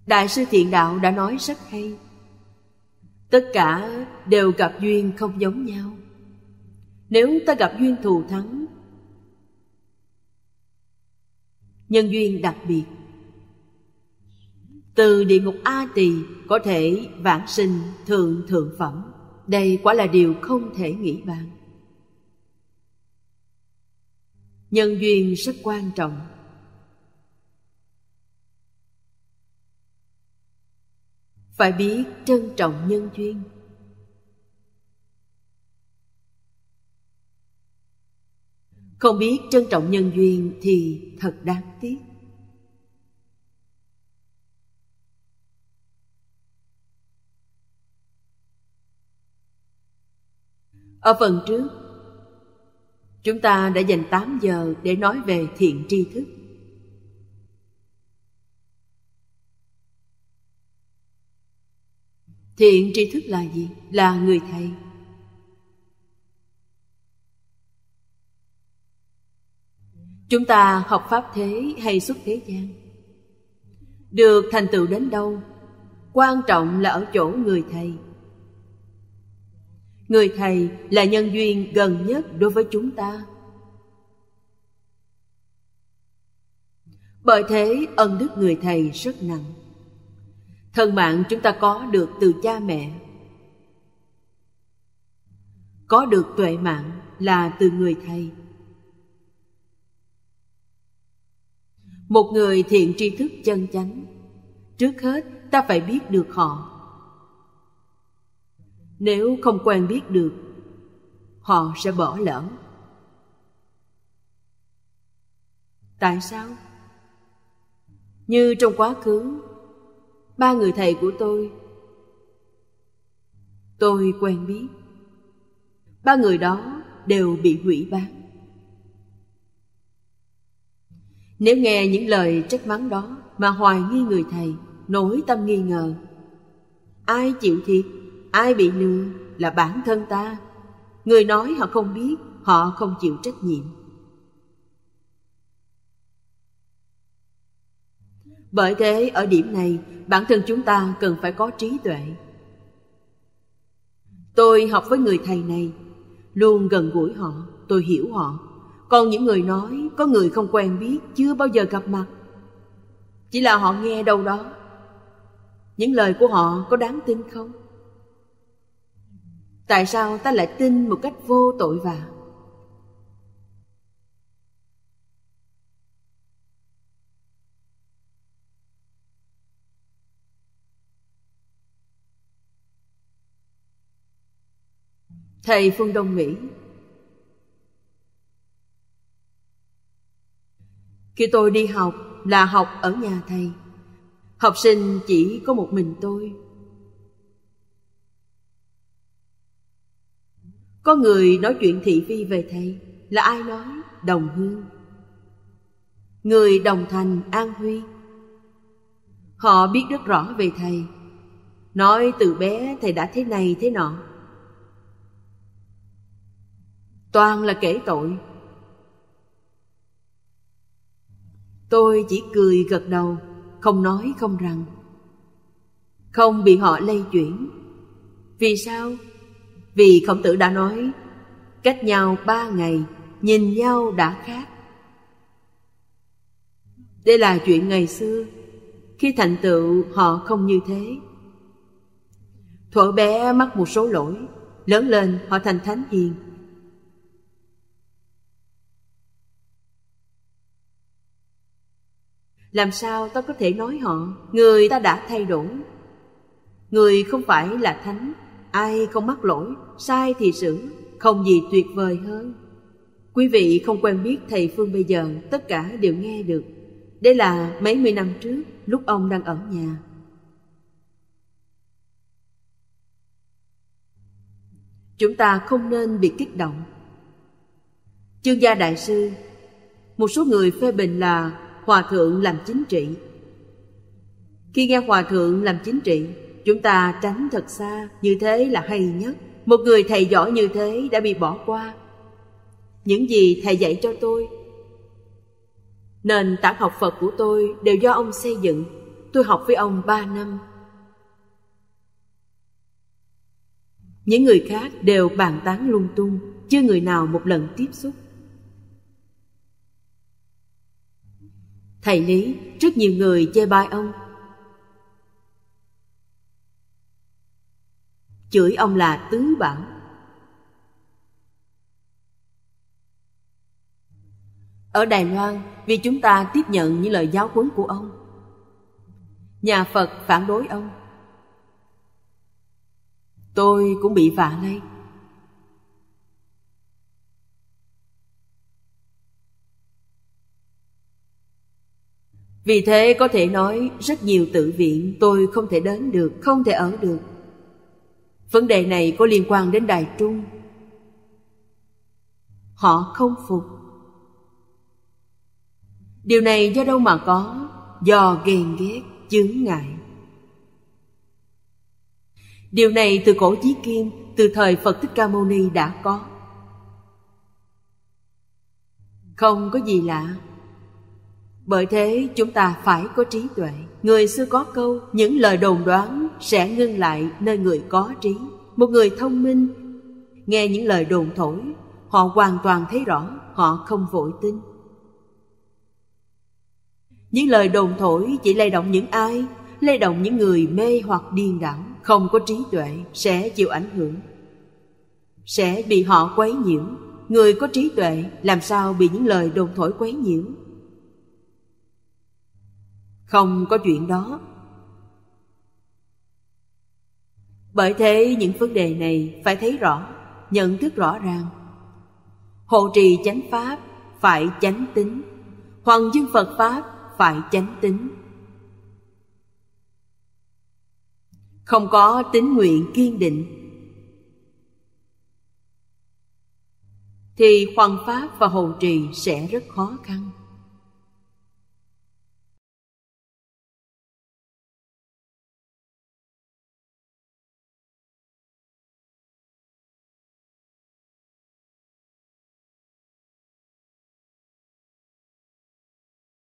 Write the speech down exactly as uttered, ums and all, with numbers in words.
Đại sư Thiện Đạo đã nói rất hay. Tất cả đều gặp duyên không giống nhau. Nếu ta gặp duyên thù thắng, nhân duyên đặc biệt, từ địa ngục A Tỳ có thể vãng sinh thượng thượng phẩm. Đây quả là điều không thể nghĩ bàn. Nhân duyên rất quan trọng. Phải biết trân trọng nhân duyên. Không biết trân trọng nhân duyên thì thật đáng tiếc. Ở phần trước, chúng ta đã dành tám giờ để nói về thiện tri thức. Thiện tri thức là gì? Là người thầy. Chúng ta học pháp thế hay xuất thế gian, được thành tựu đến đâu, quan trọng là ở chỗ người thầy. Người thầy là nhân duyên gần nhất đối với chúng ta. Bởi thế ân đức người thầy rất nặng. Thân mạng chúng ta có được từ cha mẹ, có được tuệ mạng là từ người thầy. Một người thiện tri thức chân chánh, trước hết ta phải biết được họ. Nếu không quen biết được, họ sẽ bỏ lỡ. Tại sao? Như trong quá khứ, ba người thầy của tôi, tôi quen biết. Ba người đó đều bị hủy bán. Nếu nghe những lời trách mắng đó mà hoài nghi người thầy, nổi tâm nghi ngờ, ai chịu thiệt, ai bị lừa là bản thân ta. Người nói họ không biết, họ không chịu trách nhiệm. Bởi thế ở điểm này, bản thân chúng ta cần phải có trí tuệ. Tôi học với người thầy này, luôn gần gũi họ, tôi hiểu họ. Còn những người nói, có người không quen biết, chưa bao giờ gặp mặt, chỉ là họ nghe đâu đó. Những lời của họ có đáng tin không? Tại sao ta lại tin một cách vô tội vạ? Thầy Phương Đông nghĩ, khi tôi đi học là học ở nhà thầy. Học sinh chỉ có một mình tôi. Có người nói chuyện thị phi về thầy. Là ai nói? Đồng hương, người Đồng Thành, An Huy. Họ biết rất rõ về thầy, nói từ bé thầy đã thế này thế nọ, toàn là kể tội. Tôi chỉ cười gật đầu, không nói không rằng, không bị họ lay chuyển. Vì sao? Vì Khổng Tử đã nói, cách nhau ba ngày, nhìn nhau đã khác. Đây là chuyện ngày xưa. Khi thành tựu họ không như thế. Thuở bé mắc một số lỗi, lớn lên họ thành thánh hiền. Làm sao ta có thể nói họ? Người ta đã thay đổi. Người không phải là thánh, ai không mắc lỗi, sai thì sửa, không gì tuyệt vời hơn. Quý vị không quen biết thầy Phương bây giờ, tất cả đều nghe được. Đây là mấy mươi năm trước, lúc ông đang ở nhà. Chúng ta không nên bị kích động. Chương Gia Đại Sư, một số người phê bình là Hòa Thượng làm chính trị. Khi nghe Hòa Thượng làm chính trị, chúng ta tránh thật xa, như thế là hay nhất. Một người thầy giỏi như thế đã bị bỏ qua. Những gì thầy dạy cho tôi, nền tảng học Phật của tôi đều do ông xây dựng. tôi học với ông ba năm. Những người khác đều bàn tán lung tung, chưa người nào một lần tiếp xúc. Thầy Lý, rất nhiều người chê bai ông, chửi ông là tứ bảo. Ở Đài Loan, vì chúng ta tiếp nhận những lời giáo huấn của ông, nhà Phật phản đối ông, tôi cũng bị vạ lây. Vì thế có thể nói rất nhiều tự viện tôi không thể đến được, không thể ở được. Vấn đề này có liên quan đến Đài Trung. Họ không phục. Điều này do đâu mà có? Do ghen ghét, chướng ngại. Điều này từ cổ chí kim, từ thời Phật Thích Ca Mâu Ni đã có. Không có gì lạ. Bởi thế chúng ta phải có trí tuệ. Người xưa có câu, những lời đồn đoán sẽ ngưng lại nơi người có trí. Một người thông minh nghe những lời đồn thổi, họ hoàn toàn thấy rõ, họ không vội tin. Những lời đồn thổi chỉ lay động những ai? Lay động những người mê hoặc điên đảo, không có trí tuệ, sẽ chịu ảnh hưởng, sẽ bị họ quấy nhiễu. Người có trí tuệ làm sao bị những lời đồn thổi quấy nhiễu? Không có chuyện đó. Bởi thế những vấn đề này phải thấy rõ, nhận thức rõ ràng. Hộ trì chánh pháp phải chánh tín, hoằng dương Phật pháp phải chánh tín. Không có tín nguyện kiên định thì hoằng pháp và hộ trì sẽ rất khó khăn.